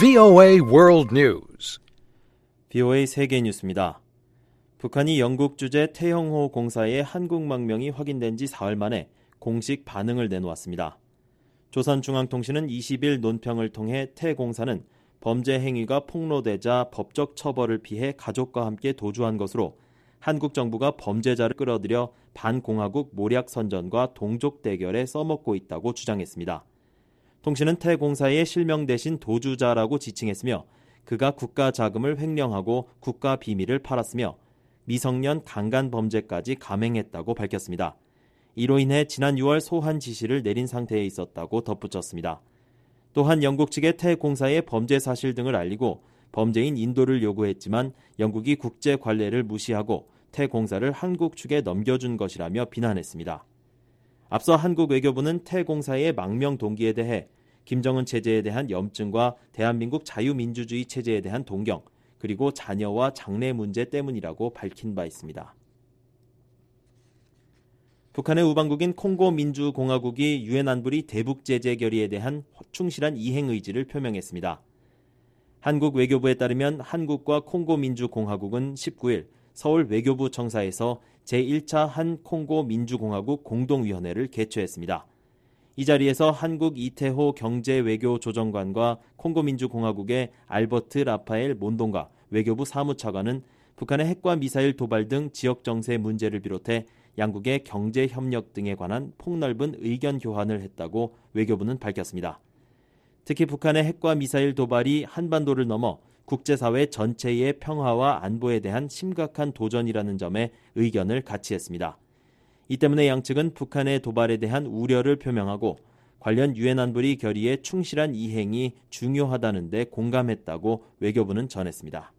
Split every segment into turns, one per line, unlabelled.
VOA World News.
VOA 세계 뉴스입니다. 북한이 영국 주재 태형호 공사의 한국 망명이 확인된 지 사흘 만에 공식 반응을 내놓았습니다. 조선중앙통신은 20일 논평을 통해 태 공사는 범죄 행위가 폭로되자 법적 처벌을 피해 가족과 함께 도주한 것으로 한국 정부가 범죄자를 끌어들여 반공화국 모략 선전과 동족 대결에 써먹고 있다고 주장했습니다. 통신은 태 공사의 실명 대신 도주자라고 지칭했으며 그가 국가 자금을 횡령하고 국가 비밀을 팔았으며 미성년 강간 범죄까지 감행했다고 밝혔습니다. 이로 인해 지난 6월 소환 지시를 내린 상태에 있었다고 덧붙였습니다. 또한 영국 측의 태 공사의 범죄 사실 등을 알리고 범죄인 인도를 요구했지만 영국이 국제 관례를 무시하고 태 공사를 한국 측에 넘겨준 것이라며 비난했습니다. 앞서 한국 외교부는 태 공사의 망명 동기에 대해 김정은 체제에 대한 염증과 대한민국 자유민주주의 체제에 대한 동경, 그리고 자녀와 장래 문제 때문이라고 밝힌 바 있습니다. 북한의 우방국인 콩고 민주공화국이 유엔 안보리 대북 제재 결의에 대한 충실한 이행 의지를 표명했습니다. 한국 외교부에 따르면 한국과 콩고 민주공화국은 19일 서울 외교부 청사에서 제1차 한 콩고 민주공화국 공동위원회를 개최했습니다. 이 자리에서 한국 이태호 경제외교조정관과 콩고 민주공화국의 알버트 라파엘 몬동가 외교부 사무차관은 북한의 핵과 미사일 도발 등 지역 정세 문제를 비롯해 양국의 경제 협력 등에 관한 폭넓은 의견 교환을 했다고 외교부는 밝혔습니다. 특히 북한의 핵과 미사일 도발이 한반도를 넘어 국제사회 전체의 평화와 안보에 대한 심각한 도전이라는 점에 의견을 같이 했습니다. 이 때문에 양측은 북한의 도발에 대한 우려를 표명하고 관련 유엔 안보리 결의의 충실한 이행이 중요하다는 데 공감했다고 외교부는 전했습니다.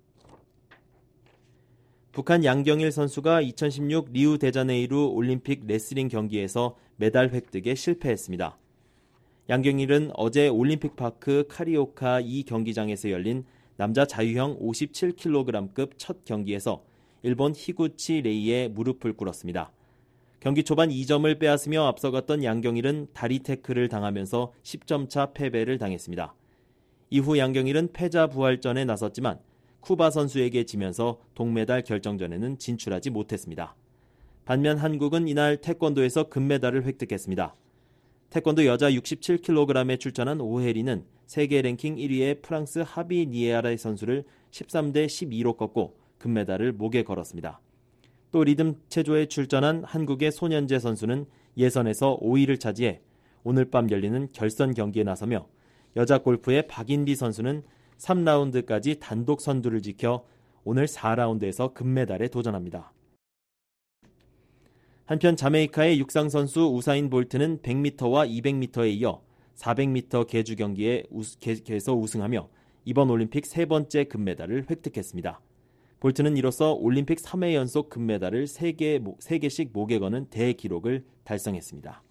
북한 양경일 선수가 2016 리우데자네이루 올림픽 레슬링 경기에서 메달 획득에 실패했습니다. 양경일은 어제 올림픽파크 카리오카 2 경기장에서 열린 남자 자유형 57kg급 첫 경기에서 일본 히구치 레이의 무릎을 꿇었습니다. 경기 초반 2점을 빼앗으며 앞서갔던 양경일은 다리 태클을 당하면서 10점 차 패배를 당했습니다. 이후 양경일은 패자 부활전에 나섰지만 쿠바 선수에게 지면서 동메달 결정전에는 진출하지 못했습니다. 반면 한국은 이날 태권도에서 금메달을 획득했습니다. 태권도 여자 67kg에 출전한 오혜리는 세계 랭킹 1위의 프랑스 하비 니에아라 선수를 13대 12로 꺾고 금메달을 목에 걸었습니다. 또 리듬 체조에 출전한 한국의 손현재 선수는 예선에서 5위를 차지해 오늘 밤 열리는 결선 경기에 나서며 여자 골프의 박인비 선수는 3라운드까지 단독 선두를 지켜 오늘 4라운드에서 금메달에 도전합니다. 한편 자메이카의 육상 선수 우사인 볼트는 100m와 200m에 이어 400m 계주 경기에서 우승하며 이번 올림픽 세 번째 금메달을 획득했습니다. 볼트는 이로써 올림픽 3회 연속 금메달을 3개씩 목에 거는 대기록을 달성했습니다.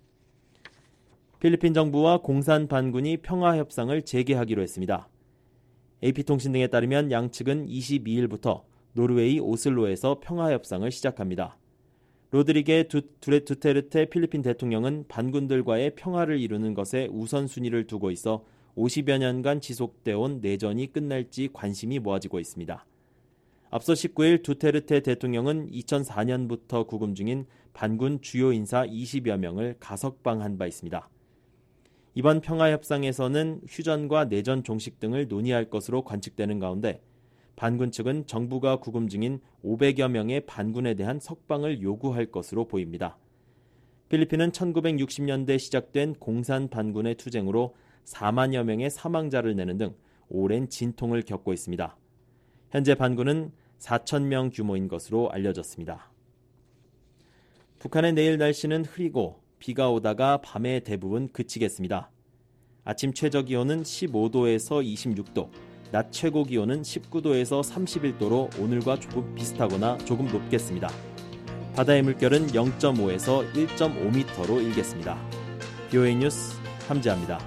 필리핀 정부와 공산 반군이 평화협상을 재개하기로 했습니다. AP통신 등에 따르면 양측은 22일부터 노르웨이 오슬로에서 평화협상을 시작합니다. 로드리게 두테르테 필리핀 대통령은 반군들과의 평화를 이루는 것에 우선순위를 두고 있어 50여 년간 지속되어 온 내전이 끝날지 관심이 모아지고 있습니다. 앞서 19일 두테르테 대통령은 2004년부터 구금 중인 반군 주요 인사 20여 명을 가석방한 바 있습니다. 이번 평화협상에서는 휴전과 내전 종식 등을 논의할 것으로 관측되는 가운데 반군 측은 정부가 구금 중인 500여 명의 반군에 대한 석방을 요구할 것으로 보입니다. 필리핀은 1960년대 시작된 공산 반군의 투쟁으로 4만여 명의 사망자를 내는 등 오랜 진통을 겪고 있습니다. 현재 반군은 4,000명 규모인 것으로 알려졌습니다. 북한의 내일 날씨는 흐리고 비가 오다가 밤에 대부분 그치겠습니다. 아침 최저기온은 15도에서 26도, 낮 최고기온은 19도에서 31도로 오늘과 조금 비슷하거나 조금 높겠습니다. 바다의 물결은 0.5에서 1.5m로 일겠습니다. VOA 뉴스 함재합니다.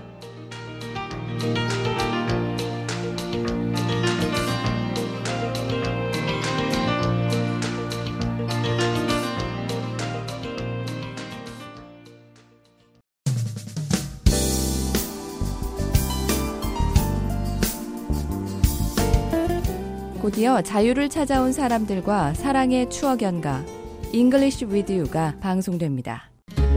곧이어 자유를 찾아온 사람들과 사랑의 추억 연가 English with You가 방송됩니다.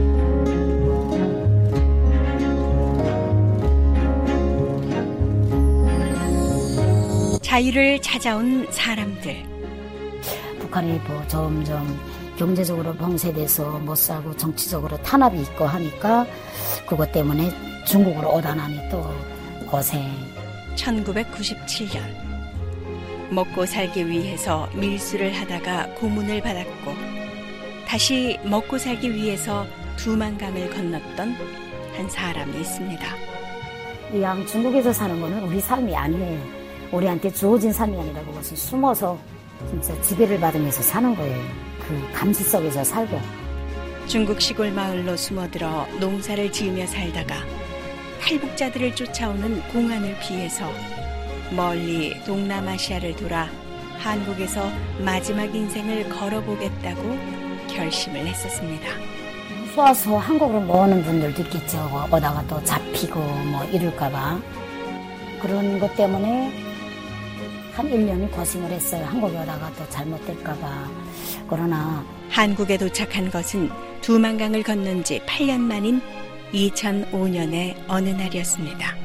자유를 찾아온 사람들.
북한이 점점 경제적으로 봉쇄돼서 못 살고 정치적으로 탄압이 있고 하니까 그것 때문에 중국으로 오다나니 또 고생.
1997년 먹고 살기 위해서 밀수를 하다가 고문을 받았고 다시 먹고 살기 위해서 두만강을 건넜던 한 사람이 있습니다.
이양 중국에서 사는 거는 우리 삶이 아니에요. 우리한테 주어진 삶이 아니라고 무슨 숨어서 진짜 지배를 받으면서 사는 거예요. 그 감시 속에서 살고.
중국 시골 마을로 숨어들어 농사를 지으며 살다가 탈북자들을 쫓아오는 공안을 피해서 멀리 동남아시아를 돌아 한국에서 마지막 인생을 걸어보겠다고 결심을 했었습니다.
쏘아서 한국으로 모으는 분들도 있겠죠. 오다가 또 잡히고 뭐 이럴까봐. 그런 것 때문에 한 1년이 고생을 했어요. 한국에 오다가 또 잘못될까봐. 그러나
한국에 도착한 것은 두만강을 건넌 지 8년 만인 2005년의 어느 날이었습니다.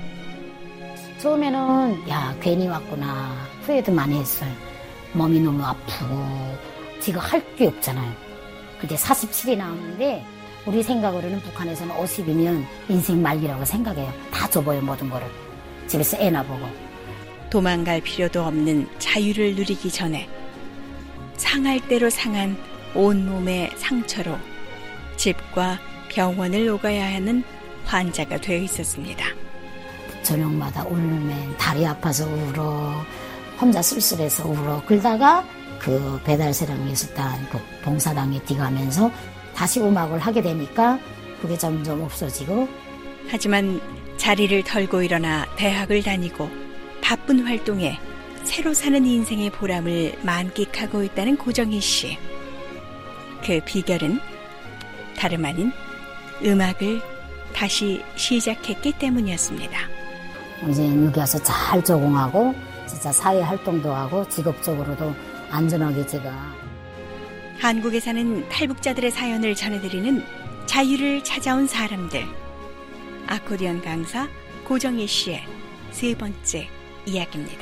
처음에는 괜히 왔구나 후회도 많이 했어요. 몸이 너무 아프고 지금 할 게 없잖아요. 그때 47이 나왔는데 우리 생각으로는 북한에서는 50이면 인생 말기라고 생각해요. 다 줘버려 모든 거를. 집에서 애나 보고.
도망갈 필요도 없는 자유를 누리기 전에 상할 대로 상한 온몸의 상처로 집과 병원을 오가야 하는 환자가 되어 있었습니다.
저녁마다 울면 다리 아파서 울어, 혼자 쓸쓸해서 울어. 그러다가 그 배달세랑 있었던 그 봉사당에 뛰가면서 다시 음악을 하게 되니까 그게 점점 없어지고.
하지만 자리를 털고 일어나 대학을 다니고 바쁜 활동에 새로 사는 인생의 보람을 만끽하고 있다는 고정희 씨. 그 비결은 다름 아닌 음악을 다시 시작했기 때문이었습니다.
이제 여기 와서 잘 적응하고 진짜 사회 활동도 하고 직업적으로도 안전하게 제가.
한국에 사는 탈북자들의 사연을 전해드리는 자유를 찾아온 사람들. 아코디언 강사 고정희 씨의 세 번째 이야기입니다.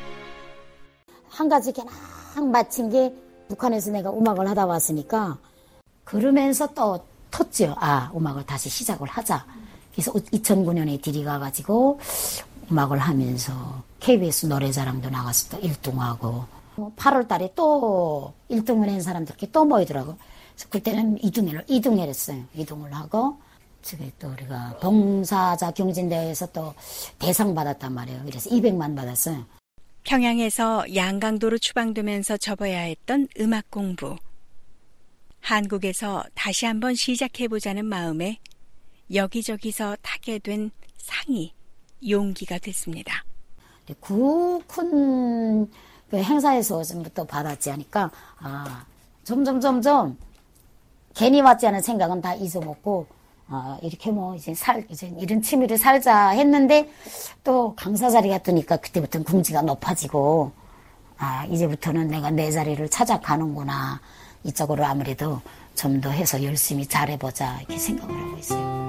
한 가지 그냥 마친 게 북한에서 내가 음악을 하다 왔으니까 그러면서 또 텄죠. 음악을 다시 시작을 하자. 그래서 2009년에 들이가가지고 음악을 하면서 KBS 노래자랑도 나가서 또 1등하고 8월 달에 또 1등을 한 사람들끼리 또 모이더라고. 그래서 그때는 2등을 했어요. 2등을 하고 저기 또 우리가 봉사자 경진대회에서 또 대상 받았단 말이에요. 그래서 200만 받았어요.
평양에서 양강도로 추방되면서 접어야 했던 음악 공부. 한국에서 다시 한번 시작해보자는 마음에 여기저기서 타게 된 상이 용기가 됐습니다.
큰 그 행사에서 좀부터 받았지 하니까 점점 괜히 왔지 않은 생각은 다 잊어먹고 이렇게 이제 이런 취미를 살자 했는데 또 강사 자리가 뜨니까 그때부터는 궁지가 높아지고 이제부터는 내가 내 자리를 찾아가는구나. 이쪽으로 아무래도 좀 더 해서 열심히 잘해보자 이렇게 생각을 하고 있어요.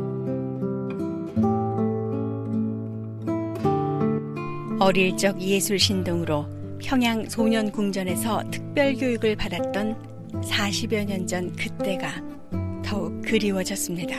어릴 적 예술 신동으로 평양 소년궁전에서 특별 교육을 받았던 40여 년 전 그때가 더욱 그리워졌습니다.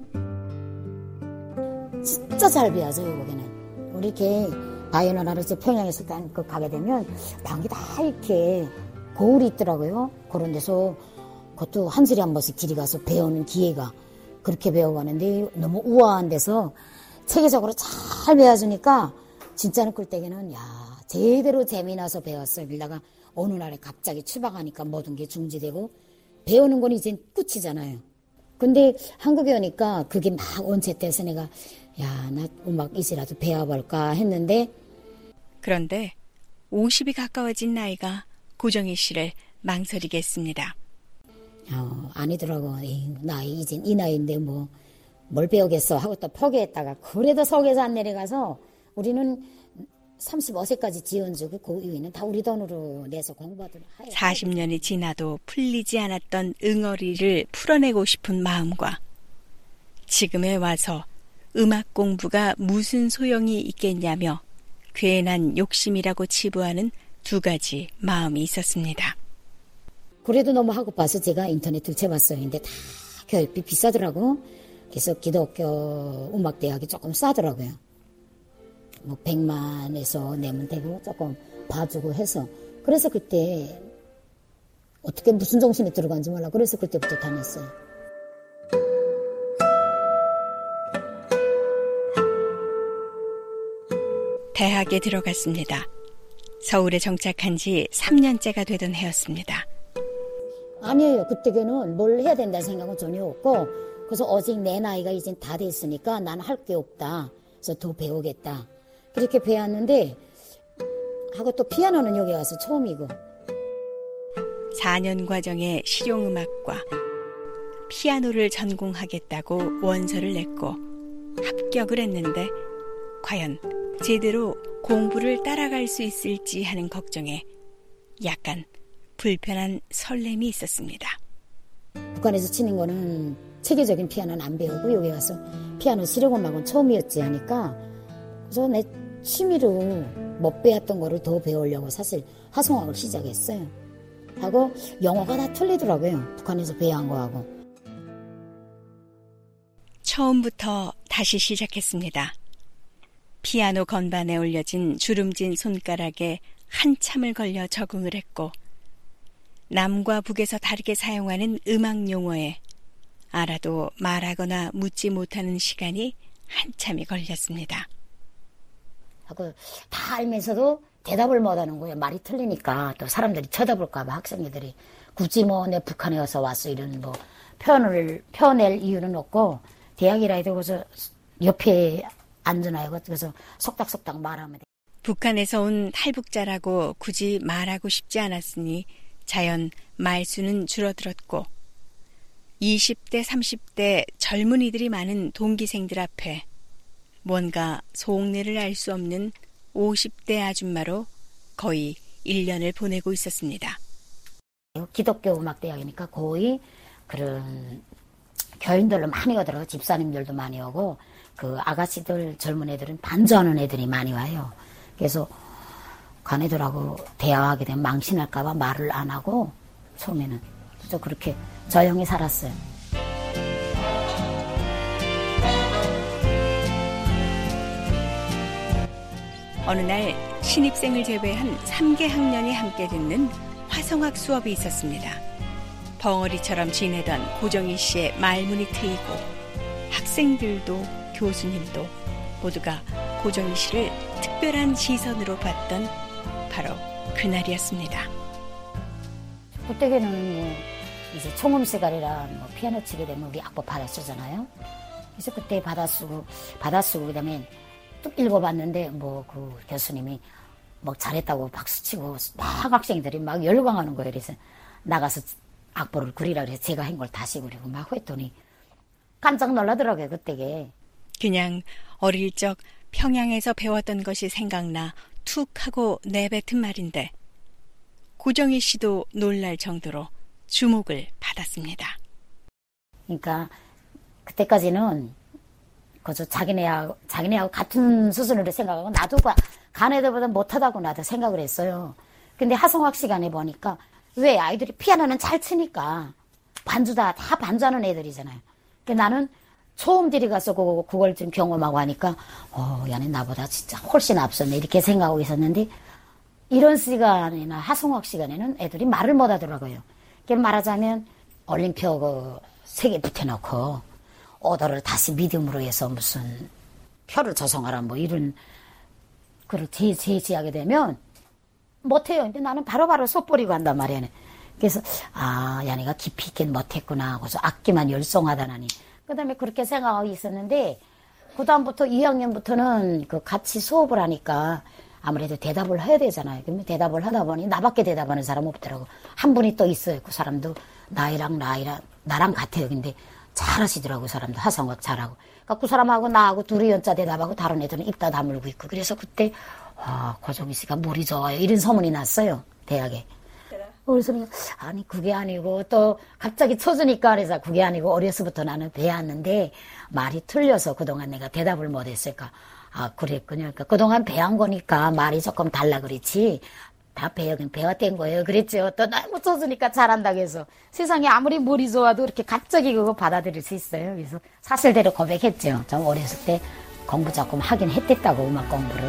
진짜 잘 배워서 여기는. 우리 이렇게 바이올린을 평양에서 가게 되면 방이 다 이렇게 거울이 있더라고요. 그런 데서 그것도 한 달에 한 번씩 들이가서 배우는 기회가 그렇게 배워가는데 너무 우아한 데서 체계적으로 잘 배워주니까 진짜는 그때는 제대로 재미나서 배웠어요. 그러다가 어느 날에 갑자기 추방하니까 모든 게 중지되고 배우는 건 이제 끝이잖아요. 근데 한국에 오니까 그게 막 원체돼서 내가 나 음악 이제라도 배워볼까 했는데
그런데 50이 가까워진 나이가 고정희 씨를 망설이게 했습니다.
아니더라고. 나이 이젠 이 나이인데 뭘 배우겠어 하고 또 포기했다가 그래도 속에서 안 내려가서 우리는 35세까지 지원주고 그 이후에는 다 우리 돈으로 내서 공부하도록.
40년이 지나도 풀리지 않았던 응어리를 풀어내고 싶은 마음과 지금에 와서 음악 공부가 무슨 소용이 있겠냐며 괜한 욕심이라고 치부하는 두 가지 마음이 있었습니다.
그래도 너무 하고 봐서 제가 인터넷을 쳐봤어요. 근데 다 교육비 비싸더라고. 그래서 기독교 음악대학이 조금 싸더라고요. 뭐 100만에서 내면 되고 조금 봐주고 해서. 그래서 그때 어떻게 무슨 정신이 들어간지 몰라. 그래서 그때부터 다녔어요.
대학에 들어갔습니다. 서울에 정착한 지 3년째가 되던 해였습니다.
아니에요. 그때는 뭘 해야 된다는 생각은 전혀 없고, 그래서 오직 내 나이가 이제 다 됐으니까 난 할 게 없다. 그래서 더 배우겠다. 그렇게 배웠는데, 하고 또 피아노는 여기 와서 처음이고.
4년 과정의 실용음악과 피아노를 전공하겠다고 원서를 냈고 합격을 했는데 과연 제대로 공부를 따라갈 수 있을지 하는 걱정에 약간 불편한 설렘이 있었습니다.
북한에서 치는 거는 체계적인 피아노는 안 배우고 여기 와서 피아노 실용음악은 처음이었지 하니까 그래서 내 취미로 못 배웠던 거를 더 배우려고 사실 화성학을 시작했어요. 하고 영어가 다 틀리더라고요. 북한에서 배운 거하고.
처음부터 다시 시작했습니다. 피아노 건반에 올려진 주름진 손가락에 한참을 걸려 적응을 했고 남과 북에서 다르게 사용하는 음악 용어에 알아도 말하거나 묻지 못하는 시간이 한참이 걸렸습니다.
하고 다 알면서도 대답을 못하는 거예요. 말이 틀리니까 또 사람들이 쳐다볼까 봐 학생들이 굳이 뭐 내 북한에 와서 이런 뭐 표현낼 이유는 없고 대학이라 해도 그래서 옆에 앉아놔요. 그래서 속닥속닥 말하면 돼.
북한에서 온 탈북자라고 굳이 말하고 싶지 않았으니 자연 말수는 줄어들었고 20대, 30대 젊은이들이 많은 동기생들 앞에 뭔가 속내를 알 수 없는 50대 아줌마로 거의 1년을 보내고 있었습니다.
기독교 음악대학이니까 거의 그런 교인들로 많이 오더라고요. 집사님들도 많이 오고 그 아가씨들 젊은 애들은 반주하는 애들이 많이 와요. 그래서 간 애들하고 대화하게 되면 망신할까 봐 말을 안 하고 처음에는 그래서 그렇게 조용히 살았어요.
어느 날 신입생을 제외한 3개 학년이 함께 듣는 화성학 수업이 있었습니다. 벙어리처럼 지내던 고정희 씨의 말문이 트이고 학생들도 교수님도 모두가 고정희 씨를 특별한 시선으로 봤던 바로 그날이었습니다.
그때는 뭐 이제 총음세갈이라 뭐 피아노 치게 되면 우리 악보 받아쓰잖아요. 그래서 그때 받아쓰고 그다음에 뚝 읽어봤는데 뭐 그 교수님이 뭐 잘했다고 박수치고 막 학생들이 막 열광하는 거예요. 그래서 나가서 악보를 그리라 그래서 제가 한 걸 다시 그리고 막 했더니 깜짝 놀라더라고요. 그때게.
그냥 어릴 적 평양에서 배웠던 것이 생각나 툭 하고 내뱉은 말인데 고정희 씨도 놀랄 정도로 주목을 받았습니다.
그러니까 그때까지는 그저 자기네하고 같은 수준으로 생각하고 나도 간 애들보다 못하다고 나도 생각을 했어요. 근데 하성학 시간에 보니까 왜 아이들이 피아노는 잘 치니까 다 반주하는 애들이잖아요. 그러니까 나는 처음 들이가서 그걸 좀 경험하고 하니까 얘네 나보다 진짜 훨씬 앞섰네 이렇게 생각하고 있었는데 이런 시간이나 하성학 시간에는 애들이 말을 못 하더라고요. 그러니까 말하자면 올림피아 3개 붙여놓고 오더를 다시 미디움으로 해서 무슨 표를 조성하라 뭐 이런 그걸 제시하게 되면 못해요. 근데 나는 바로바로 쏙버리고 한단 말이야. 그래서 얘네가 깊이 있긴 못했구나 하고서 악기만 열성하다나니 그 다음에 그렇게 생각하고 있었는데 그 다음부터 2학년부터는 그 같이 수업을 하니까 아무래도 대답을 해야 되잖아요. 그러면 대답을 하다 보니 나밖에 대답하는 사람 없더라고. 한 분이 또 있어요. 그 사람도 나랑 같아요. 근데 잘하시더라고. 그 사람도 하성학 잘하고. 그러니까 그 사람하고 나하고 둘이 연자 대답하고 다른 애들은 입 다 다물고 있고. 그래서 그때 고정희 씨가 물이 좋아요. 이런 소문이 났어요. 대학에. 그래서 아니 그게 아니고 또 갑자기 쳐주니까 그래서 그게 아니고 어려서부터 나는 배웠는데 말이 틀려서 그동안 내가 대답을 못했을까. 그랬군요. 그러니까 그동안 배운 거니까 말이 조금 달라 그랬지. 다 배웠던 거예요. 그랬죠. 또 너무 쳐주니까 잘한다고 해서 세상에 아무리 물이 좋아도 이렇게 갑자기 그거 받아들일 수 있어요. 그래서 사실대로 고백했죠. 좀 어렸을 때 공부 조금 하긴 했댔다고 음악 공부를.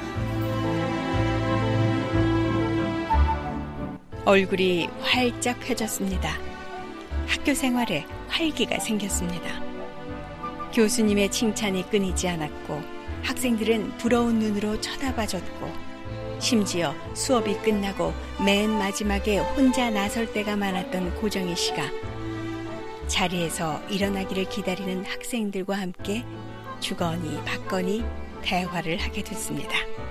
얼굴이 활짝 펴졌습니다. 학교 생활에 활기가 생겼습니다. 교수님의 칭찬이 끊이지 않았고 학생들은 부러운 눈으로 쳐다봐줬고 심지어 수업이 끝나고 맨 마지막에 혼자 나설 때가 많았던 고정희 씨가 자리에서 일어나기를 기다리는 학생들과 함께 주거니 받거니 대화를 하게 됐습니다.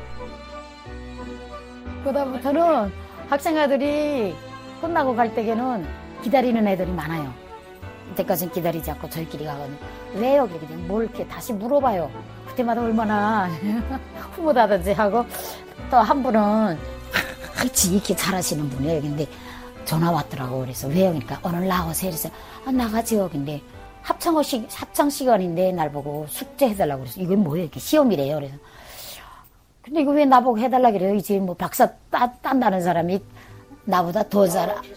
그다음부터는 학생아들이 끝나고 갈 때에는 기다리는 애들이 많아요. 이때까지는 기다리지 않고 저희끼리 가거든요. 왜 여기 그냥 뭘 이렇게 다시 물어봐요. 그때마다 얼마나 흐뭇하든지 하고 또 한 분은 지익히 잘하시는 분이에요. 근데 전화 왔더라고. 그래서 왜요? 그러니까 오늘 나오세요. 그래서 나가지요. 근데 합창 시간인데 날 보고 숙제 해달라고 그래서 이게 뭐예요? 이렇게 시험이래요. 그래서 근데 이거 왜 나보고 해달라 그래요? 이제 뭐 박사 딴다는 사람이 나보다 더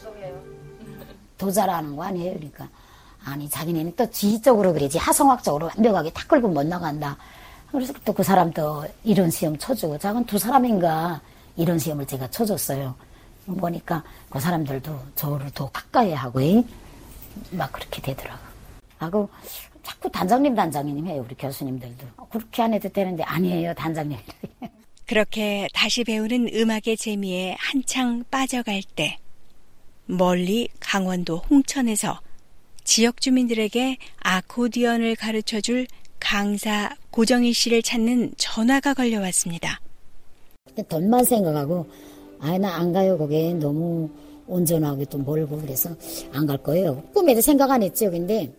잘하는 거 아니에요? 그러니까 아니 자기네는 또 지적으로 그러지 하성학적으로 완벽하게 다 끌고 못 나간다. 그래서 또 그 사람도 이런 시험 쳐주고 작은 두 사람인가 이런 시험을 제가 쳐줬어요. 보니까 그 사람들도 저를 더 가까이 하고 막 그렇게 되더라고. 하고 자꾸 단장님 해요. 우리 교수님들도. 그렇게 안 해도 되는데 아니에요. 단장님.
그렇게 다시 배우는 음악의 재미에 한창 빠져갈 때 멀리 강원도 홍천에서 지역 주민들에게 아코디언을 가르쳐줄 강사 고정희 씨를 찾는 전화가 걸려왔습니다.
돈만 생각하고 나 안 가요. 거기에 너무 온전하고 또 멀고 그래서 안 갈 거예요. 꿈에도 생각 안 했죠. 근데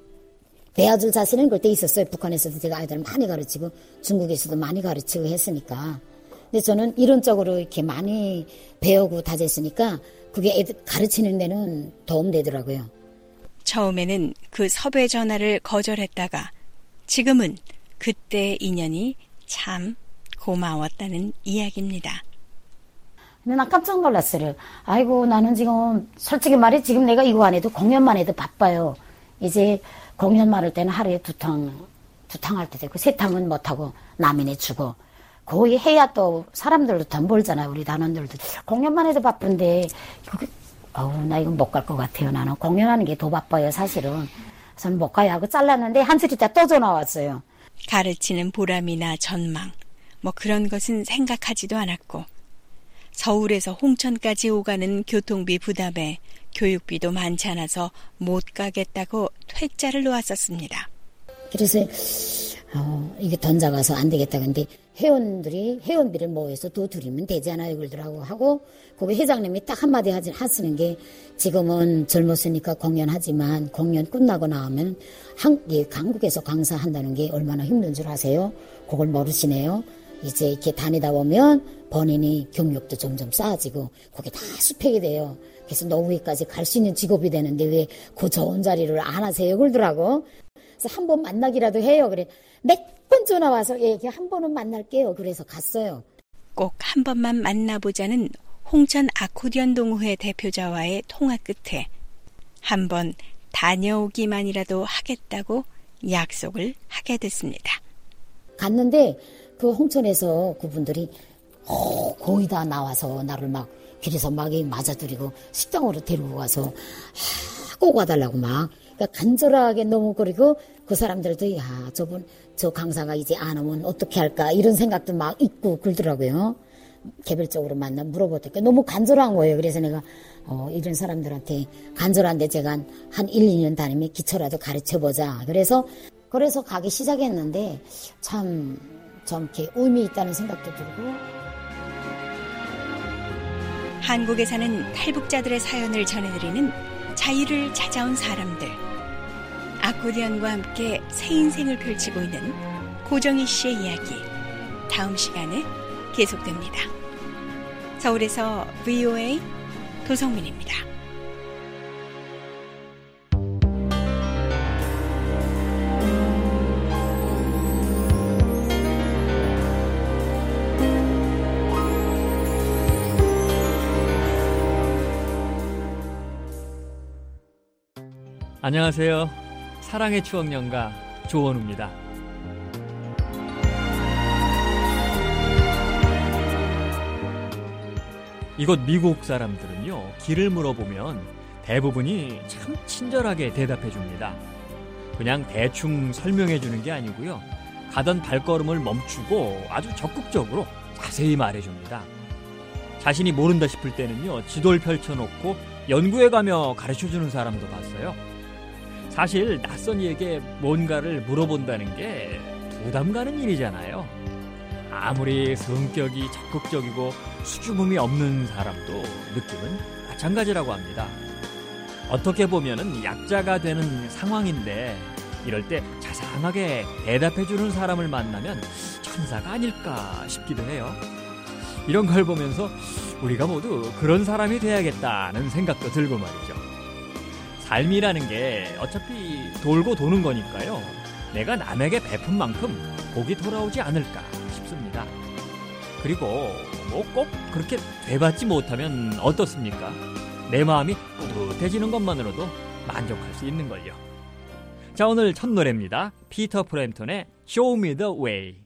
배워줄 자신은 그때 있었어요. 북한에서도 제가 아이들 많이 가르치고 중국에서도 많이 가르치고 했으니까. 근데 저는 이론적으로 이렇게 많이 배우고 다졌으니까 그게 애들 가르치는 데는 도움되더라고요.
처음에는 그 섭외 전화를 거절했다가 지금은 그때 인연이 참 고마웠다는 이야기입니다.
근데 난 깜짝 놀랐어요. 아이고 나는 지금 솔직히 말해 지금 내가 이거 안 해도 공연만 해도 바빠요. 이제 공연만 할 때는 하루에 두 탕 할 때 되고 세 탕은 못하고 남인에 주고 거의 해야 또 사람들도 돈 벌잖아요. 우리 단원들도 공연만 해도 바쁜데 나 이건 못 갈 것 같아요. 나는 공연하는 게 더 바빠요. 사실은. 그래서 못 가야 하고 잘랐는데 한술 있다 또 전화 왔어요.
가르치는 보람이나 전망 뭐 그런 것은 생각하지도 않았고 서울에서 홍천까지 오가는 교통비 부담에 교육비도 많지 않아서 못 가겠다고 퇴짜를 놓았었습니다.
그래서 이게 돈 작아서 안 되겠다. 근데 회원비를 모여서 더 드리면 되지 않아요? 그러더라고 하고 거기 회장님이 딱 한마디 하시는 게 지금은 젊었으니까 공연하지만 공연 끝나고 나오면 한국에서 강사한다는 게 얼마나 힘든 줄 아세요? 그걸 모르시네요. 이제 이렇게 다니다 보면 본인이 경력도 점점 쌓아지고 그게 다 수평이 돼요. 그래서 노후에까지 갈 수 있는 직업이 되는데 왜 그 좋은 자리를 안 하세요? 그러더라고. 그래서 한 번 만나기라도 해요. 그래 몇 번 전화 와서 한 번은 만날게요. 그래서 갔어요.
꼭 한 번만 만나보자는 홍천 아코디언 동호회 대표자와의 통화 끝에 한 번 다녀오기만이라도 하겠다고 약속을 하게 됐습니다.
갔는데 그 홍천에서 그분들이 거의 다 나와서 나를 막 길에서 막 맞아들이고 식당으로 데리고 가서 꼭 와달라고 막 그러니까 간절하게 너무 그리고 그 사람들도 저 강사가 이제 안 오면 어떻게 할까 이런 생각도 막 있고 그러더라고요. 개별적으로 만나 물어보니까 너무 간절한 거예요. 그래서 내가 이런 사람들한테 간절한데 제가 한 1, 2년 다니면 기초라도 가르쳐보자. 그래서 가기 시작했는데 참 이렇게 의미 있다는 생각도 들고.
한국에 사는 탈북자들의 사연을 전해드리는 자유를 찾아온 사람들. 아코디언과 함께 새 인생을 펼치고 있는 고정희 씨의 이야기. 다음 시간에 계속됩니다. 서울에서 VOA 도성민입니다.
안녕하세요. 사랑의 추억연가 조원우입니다. 이곳 미국 사람들은요, 길을 물어보면 대부분이 참 친절하게 대답해 줍니다. 그냥 대충 설명해 주는 게 아니고요, 가던 발걸음을 멈추고 아주 적극적으로 자세히 말해 줍니다. 자신이 모른다 싶을 때는요, 지도를 펼쳐놓고 연구해가며 가르쳐주는 사람도 봤어요. 사실 낯선 이에게 뭔가를 물어본다는 게 부담 가는 일이잖아요. 아무리 성격이 적극적이고 수줍음이 없는 사람도 느낌은 마찬가지라고 합니다. 어떻게 보면은 약자가 되는 상황인데 이럴 때 자상하게 대답해주는 사람을 만나면 천사가 아닐까 싶기도 해요. 이런 걸 보면서 우리가 모두 그런 사람이 돼야겠다는 생각도 들고 말이죠. 삶이라는 게 어차피 돌고 도는 거니까요. 내가 남에게 베푼 만큼 복이 돌아오지 않을까 싶습니다. 그리고 뭐 꼭 그렇게 돼받지 못하면 어떻습니까? 내 마음이 뿌듯해지는 것만으로도 만족할 수 있는 걸요. 자, 오늘 첫 노래입니다. 피터 프램톤의 Show Me the Way.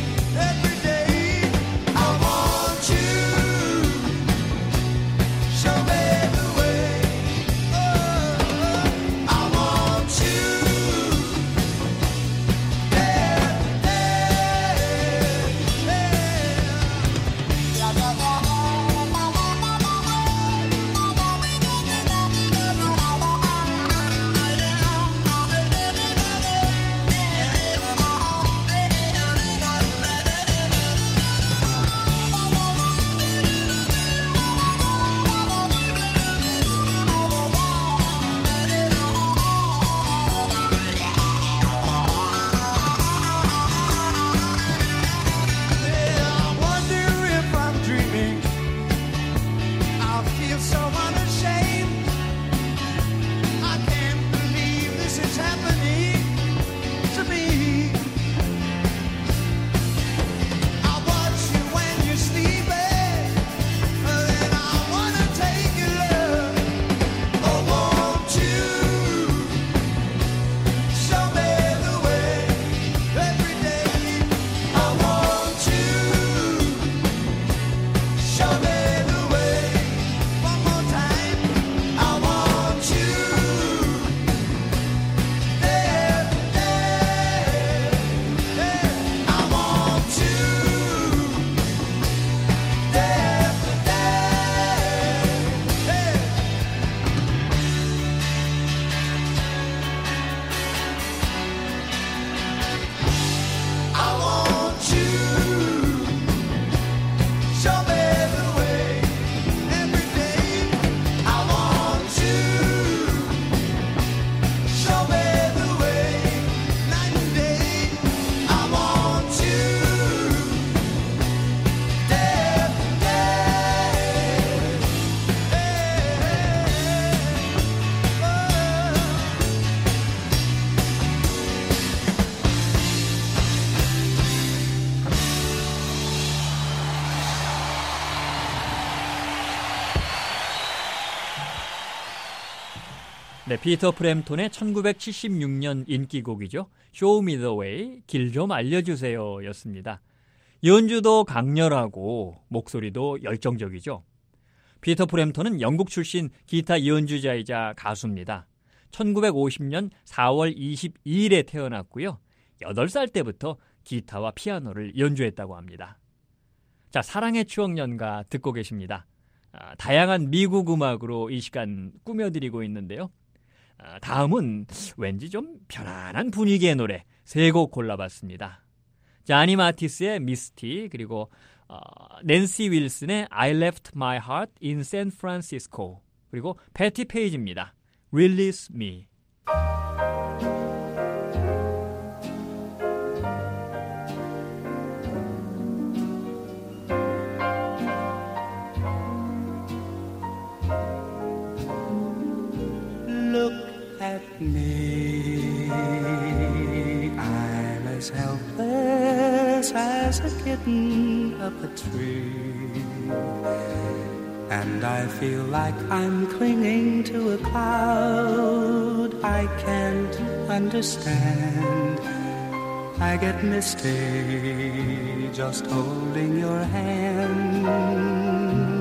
Show
네, 피터 프램톤의 1976년 인기곡이죠. Show Me the Way, 길 좀 알려주세요 였습니다. 연주도 강렬하고 목소리도 열정적이죠. 피터 프램톤은 영국 출신 기타 연주자이자 가수입니다. 1950년 4월 22일에 태어났고요. 8살 때부터 기타와 피아노를 연주했다고 합니다. 자, 사랑의 추억 연가 듣고 계십니다. 다양한 미국 음악으로 이 시간 꾸며드리고 있는데요. 다음은 왠지 좀 편안한 분위기의 노래 3곡 골라봤습니다. 자니 마티스의 미스티, 그리고 낸시 윌슨의 I Left My Heart in San Francisco, 그리고 패티 페이지입니다. Release Me.
Me, I'm as helpless as a kitten up a tree, and I feel like I'm clinging to a cloud I can't understand. I get misty just holding your hand.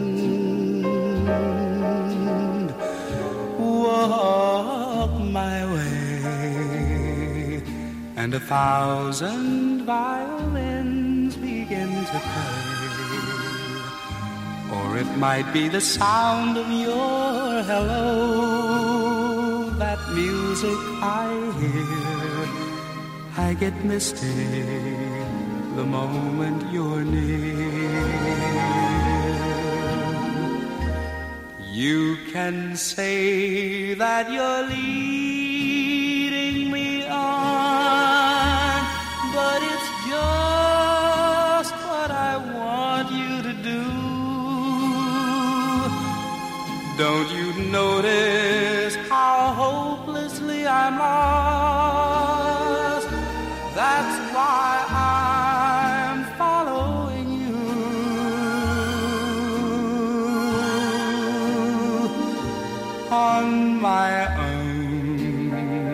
Walk my way, and 1,000 violins begin to play. Or it might be the sound of your hello, that music I hear. I get misty the moment you're near. You can say that you're leading me on, but it's just what I want you to do. Don't you notice how hopelessly I'm lost? That's why I'm following you. On my own,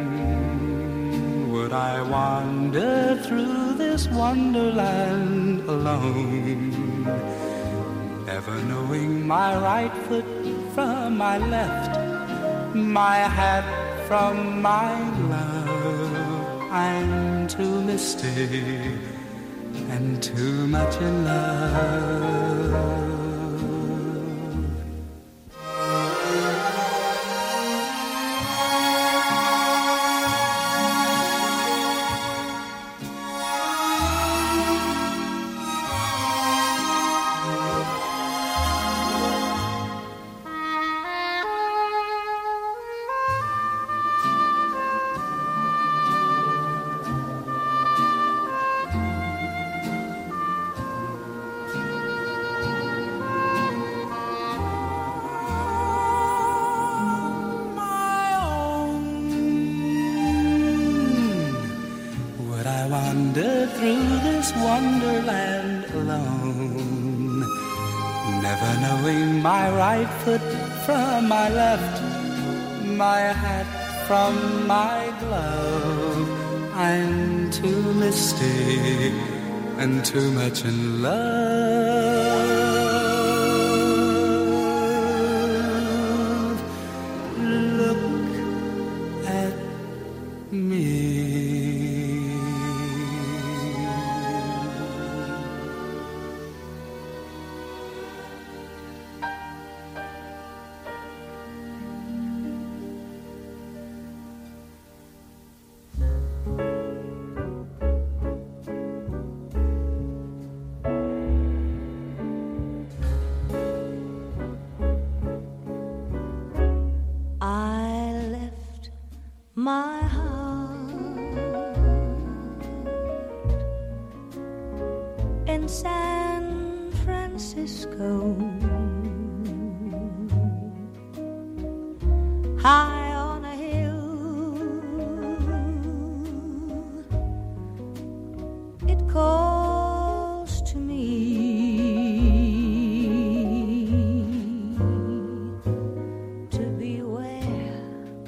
would I wander through this wonderland alone, never knowing my right foot from my left, my hat from my glove? I'm too misty and too much in love. Through this wonderland alone, never knowing my right foot from my left, my hat from my glove. I'm too misty and too much in love. Look at me.
My heart in San Francisco, high on a hill. It calls to me to be where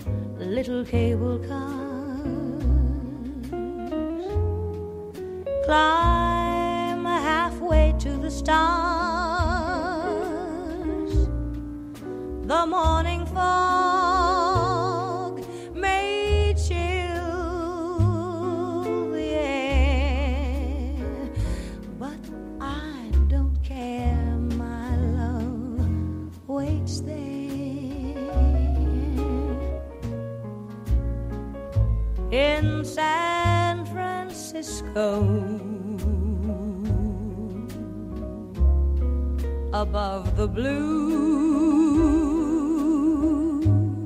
the morning fog may chill the air, but I don't care, my love waits there. In San Francisco, above the blue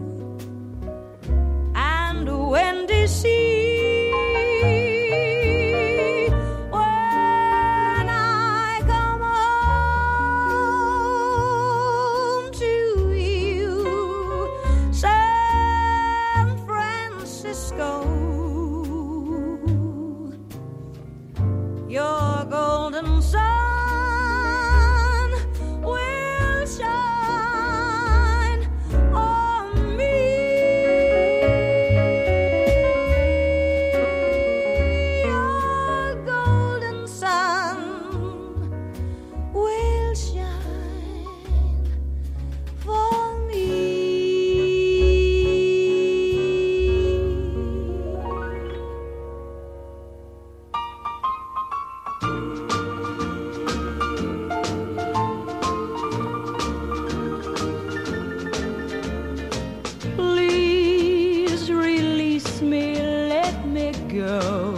and windy sea, when I come home to you, San Francisco, your golden sun will shine on me. Your golden sun will shine for me. Please release me, let me go.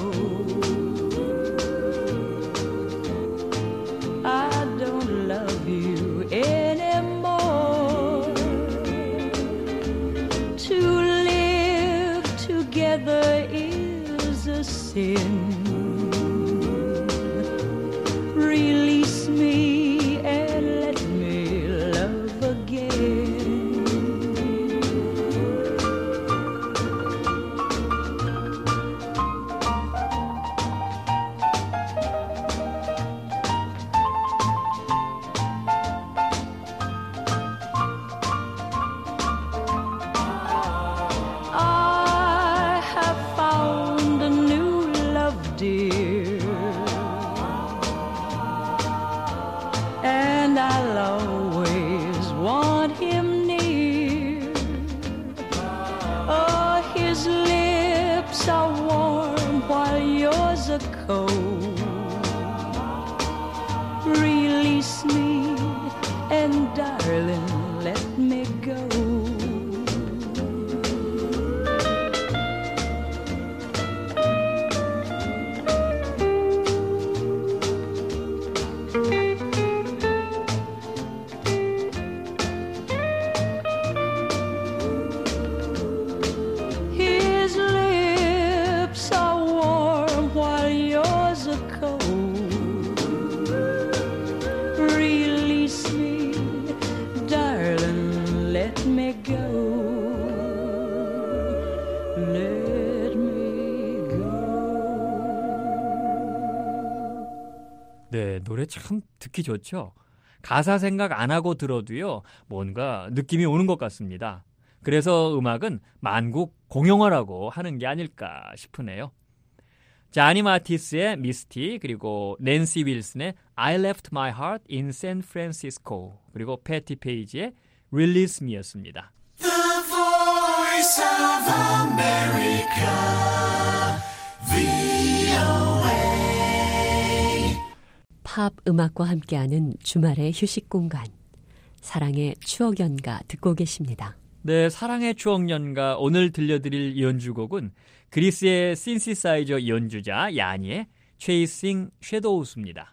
I don't love you anymore. To live together is a sin. Release me and let me love again. I have found a new love, dear, and I'll always want him near. Oh, his lips are warm while yours are cold. Release me and darling, let me go. His lips are warm while yours are cold. Release me, darling, let me go. Let me go.
네, 노래 참 듣기 좋죠? 가사 생각 안 하고 들어도요, 뭔가 느낌이 오는 것 같습니다. 그래서 음악은 만국 공용어라고 하는 게 아닐까 싶으네요. 자니 마티스의 미스티, 그리고 낸시 윌슨의 I Left My Heart in San Francisco, 그리고 패티 페이지의 Release Me였습니다.
The voice of America, VOA.
팝 음악과 함께하는 주말의 휴식 공간, 사랑의 추억 연가 듣고 계십니다.
네, 사랑의 추억 연가 오늘 들려드릴 연주곡은 그리스의 신시사이저 연주자 야니의 Chasing Shadows입니다.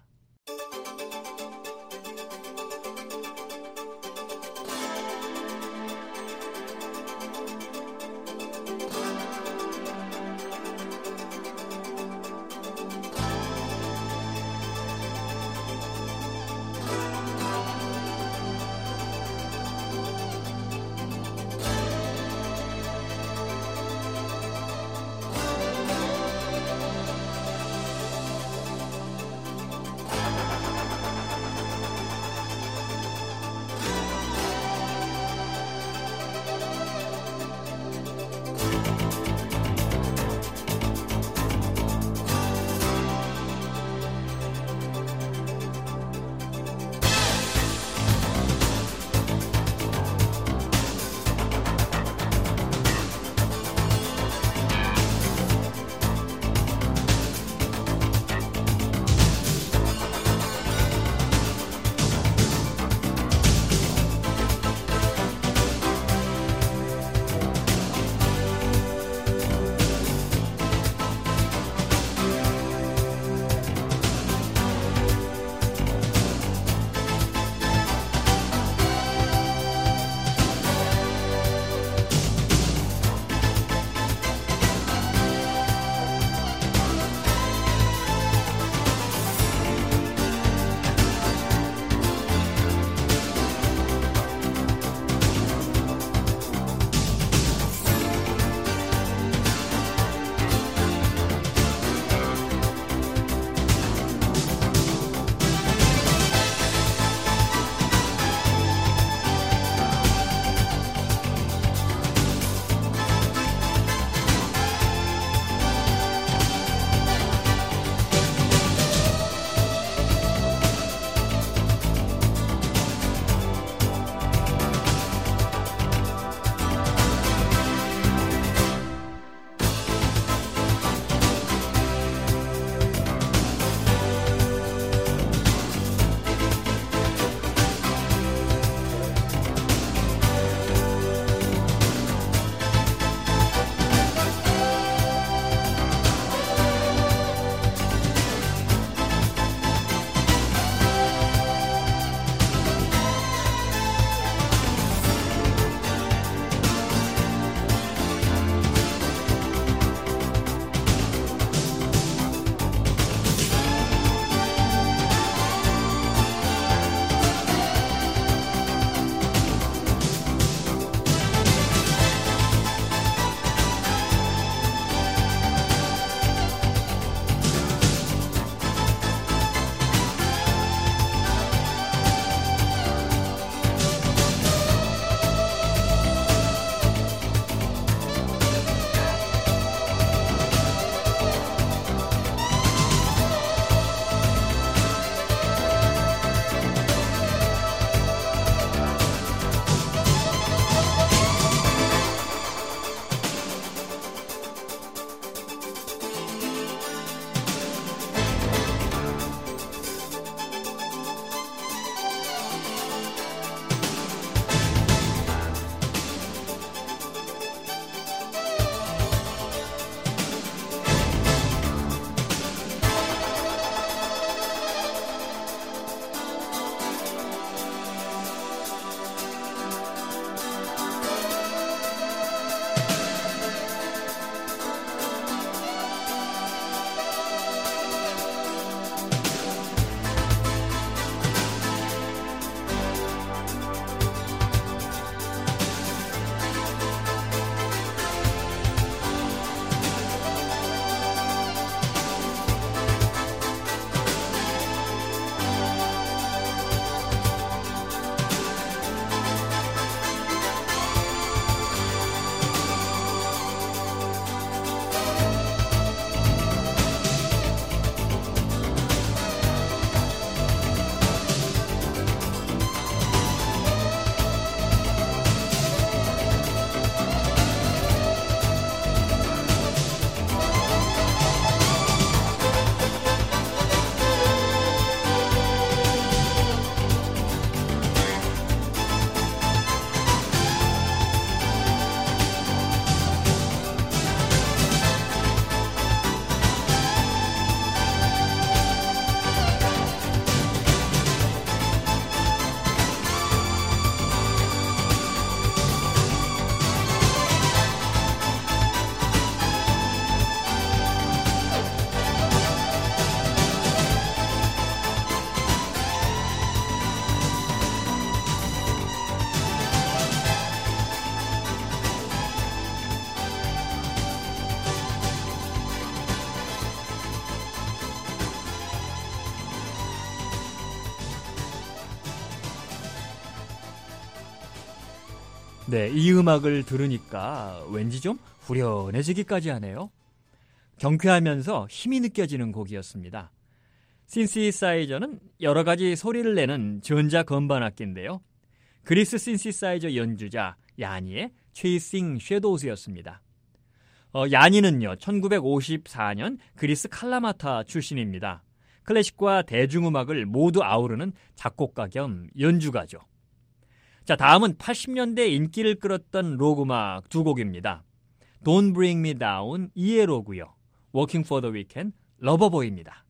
네, 이 음악을 들으니까 왠지 좀 후련해지기까지 하네요. 경쾌하면서 힘이 느껴지는 곡이었습니다. 신시사이저는 여러 가지 소리를 내는 전자 건반 악기인데요. 그리스 신시사이저 연주자 야니의 Chasing Shadows였습니다. 야니는요, 1954년 그리스 칼라마타 출신입니다. 클래식과 대중음악을 모두 아우르는 작곡가 겸 연주가죠. 자, 다음은 80년대 인기를 끌었던 록음악 두 곡입니다. Don't Bring Me Down 이에로고요. Working for the Weekend 러버보이입니다.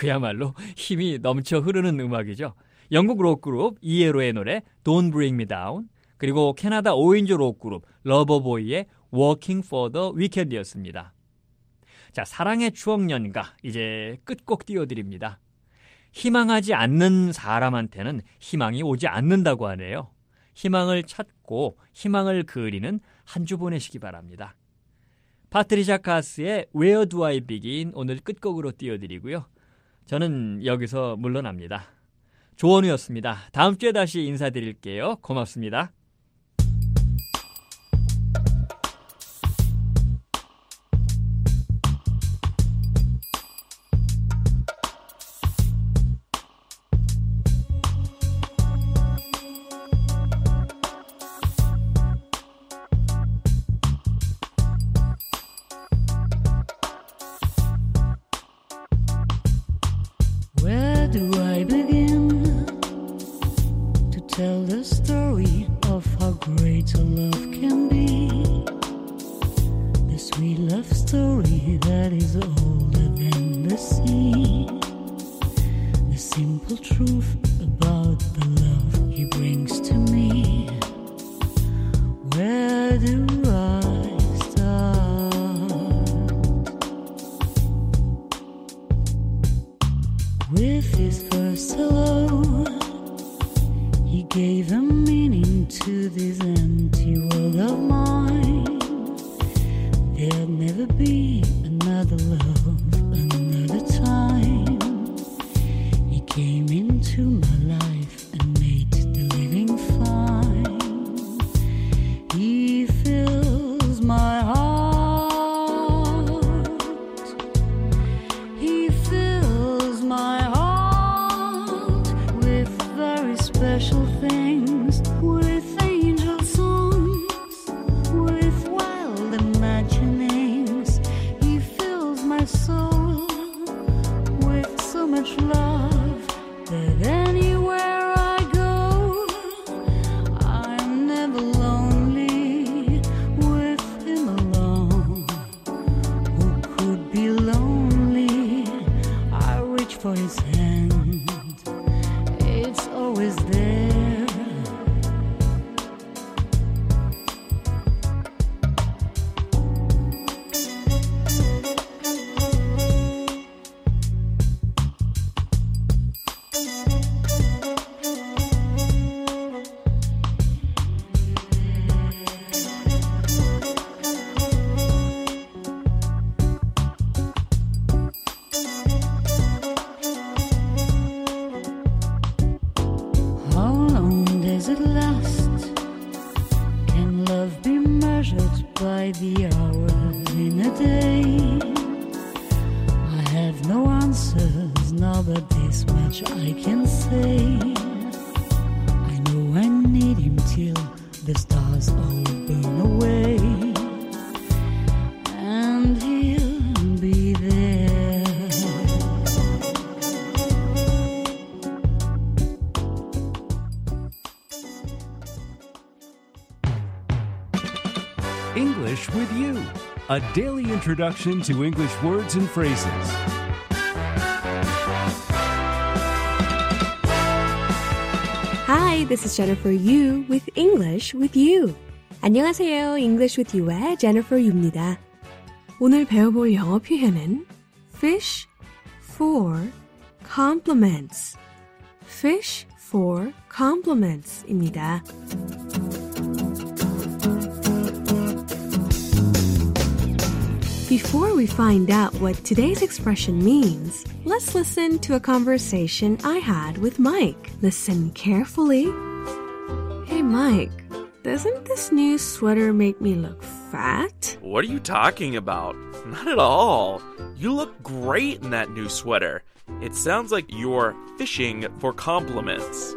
그야말로 힘이 넘쳐 흐르는 음악이죠. 영국 록그룹 이에로의 노래 Don't Bring Me Down, 그리고 캐나다 5인조 록그룹 러버보이의 Working for the Weekend이었습니다. 자, 사랑의 추억 연가 이제 끝곡 띄워드립니다. 희망하지 않는 사람한테는 희망이 오지 않는다고 하네요. 희망을 찾고 희망을 그리는 한 주 보내시기 바랍니다. 파트리샤 카스의 Where Do I Begin 오늘 끝곡으로 띄워드리고요. 저는 여기서 물러납니다. 조원우였습니다. 다음 주에 다시 인사드릴게요. 고맙습니다.
Where do I begin to tell the story of how great a love can be? The sweet love story that is older than the sea. The simple truth about the love he brings to me. Where do I start? With his first hello, he gave a meaning to this empty world of mine. There'll never be another love, another time. He came into my life and made the living fine. He fills my heart. He fills my heart with very special things, with angel songs, with wild imaginings. He fills my soul with so much love that anywhere I go, I'm never lonely with him alone. Who could be lonely? I reach for his hand, it's always there. How long does it last? Can love be measured by the hours in a day? I have no answers now, but this much I can say. I know I need him till the stars all burn away, and he'll be there.
English with You, a daily introduction to English words and phrases.
Hi, this is Jennifer Yu with English with You. 안녕하세요. English with You의 Jennifer Yu입니다. 오늘 배워볼 영어 표현은 fish for compliments. fish for compliments입니다. Before we find out what today's expression means, let's listen to a conversation I had with Mike. Listen carefully. Hey, Mike, doesn't this new sweater make me look fat?
What are you talking about? Not at all. You look great in that new sweater. It sounds like you're fishing for compliments.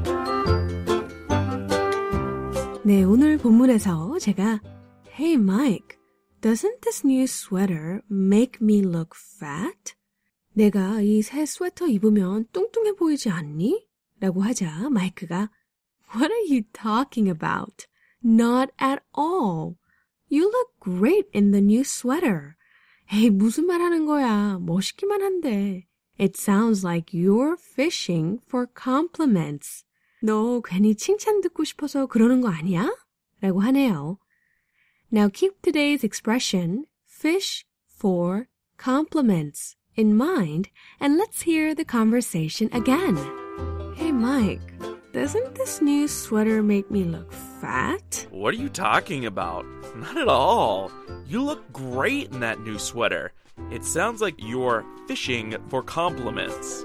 네, 오늘 본문에서 제가 Hey, Mike, doesn't this new sweater make me look fat? 내가 이 새 스웨터 입으면 뚱뚱해 보이지 않니? 라고 하자 마이크가 What are you talking about? Not at all. You look great in the new sweater. 에이, 무슨 말 하는 거야. 멋있기만 한데. It sounds like you're fishing for compliments. 너 괜히 칭찬 듣고 싶어서 그러는 거 아니야? 라고 하네요. Now keep today's expression, fish for compliments, in mind, and let's hear the conversation again. Hey, Mike, doesn't this new sweater make me look fat?
What are you talking about? Not at all. You look great in that new sweater. It sounds like you're fishing for compliments.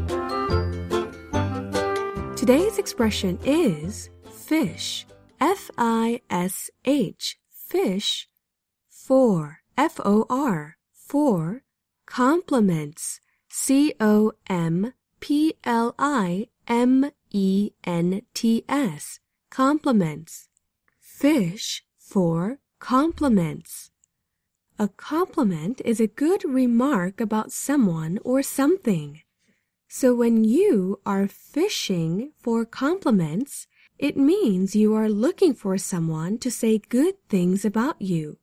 Today's expression is fish, F-I-S-H, fish, for, F-O-R, for, compliments, C-O-M-P-L-I-M-E-N-T-S, compliments. Fish for compliments. A compliment is a good remark about someone or something. So when you are fishing for compliments, it means you are looking for someone to say good things about you.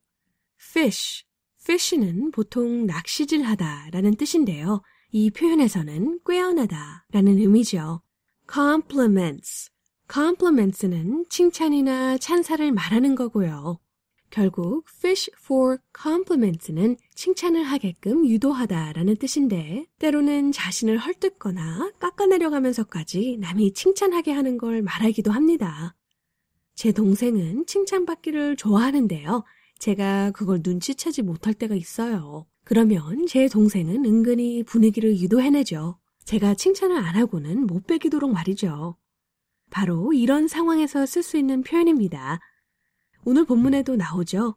Fish. fish는 보통 낚시질하다 라는 뜻인데요. 이 표현에서는 꿰어나다 라는 의미죠. Compliments. Compliments는 칭찬이나 찬사를 말하는 거고요. 결국 fish for compliments는 칭찬을 하게끔 유도하다 라는 뜻인데 때로는 자신을 헐뜯거나 깎아내려가면서까지 남이 칭찬하게 하는 걸 말하기도 합니다. 제 동생은 칭찬받기를 좋아하는데요. 제가 그걸 눈치채지 못할 때가 있어요. 그러면 제 동생은 은근히 분위기를 유도해내죠. 제가 칭찬을 안 하고는 못 빼기도록 말이죠. 바로 이런 상황에서 쓸 수 있는 표현입니다. 오늘 본문에도 나오죠.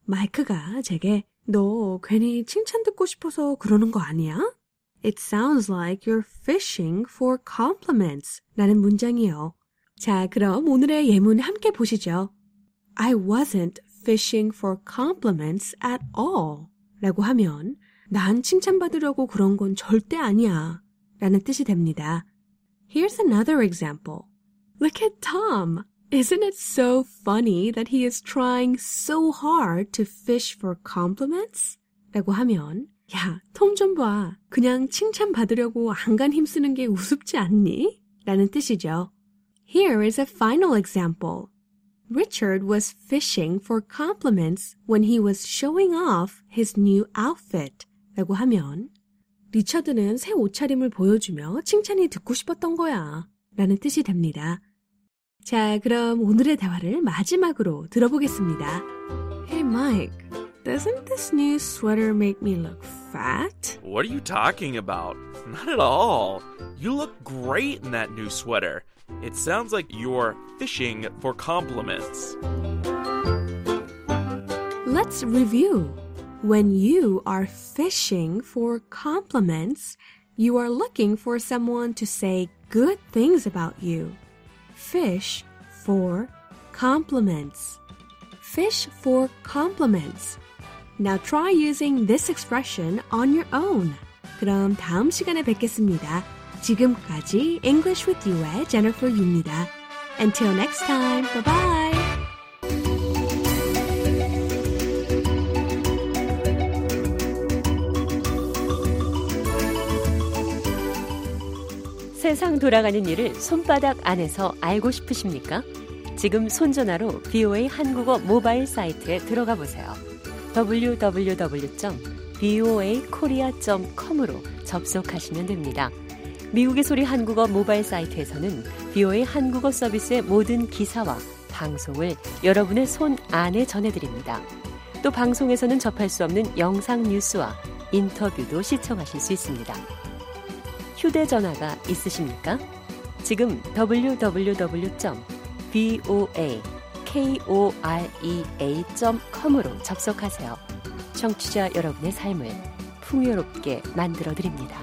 마이크가 제게 너 괜히 칭찬 듣고 싶어서 그러는 거 아니야? It sounds like you're fishing for compliments 라는 문장이요. 자, 그럼 오늘의 예문 함께 보시죠. I wasn't fishing for compliments at all 라고 하면 난 칭찬받으려고 그런 건 절대 아니야 라는 뜻이 됩니다. Here's another example. Look at Tom. Isn't it so funny that he is trying so hard to fish for compliments? 라고 하면 야, 톰 좀 봐. 그냥 칭찬받으려고 안간 힘쓰는 게 우습지 않니? 라는 뜻이죠. Here is a final example. Richard was fishing for compliments when he was showing off his new outfit. 라고 하면 리처드는 새 옷차림을 보여주며 칭찬이 듣고 싶었던 거야. 라는 뜻이 됩니다. 자, 그럼 오늘의 대화를 마지막으로 들어보겠습니다. Hey, Mike, doesn't this new sweater make me look fat?
What are you talking about? Not at all. You look great in that new sweater. It sounds like you're fishing for compliments.
Let's review. When you are fishing for compliments, you are looking for someone to say good things about you. Fish for compliments. Fish for compliments. Now try using this expression on your own. 그럼 다음 시간에 뵙겠습니다. 지금까지 English with You의 Jennifer Yu입니다. Until next time, bye-bye.
세상 돌아가는 일을 손바닥 안에서 알고 싶으십니까? 지금 손전화로 VOA 한국어 모바일 사이트에 들어가 보세요. www.voakorea.com으로 접속하시면 됩니다. 미국의 소리 한국어 모바일 사이트에서는 VOA 한국어 서비스의 모든 기사와 방송을 여러분의 손 안에 전해드립니다. 또 방송에서는 접할 수 없는 영상 뉴스와 인터뷰도 시청하실 수 있습니다. 휴대전화가 있으십니까? 지금 www.voakorea.com으로 접속하세요. 청취자 여러분의 삶을 풍요롭게 만들어드립니다.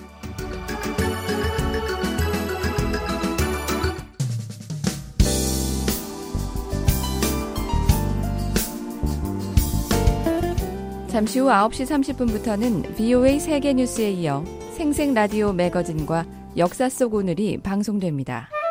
잠시 후 9시 30분부터는 VOA 세계뉴스에 이어 생생라디오 매거진과 역사 속 오늘이 방송됩니다.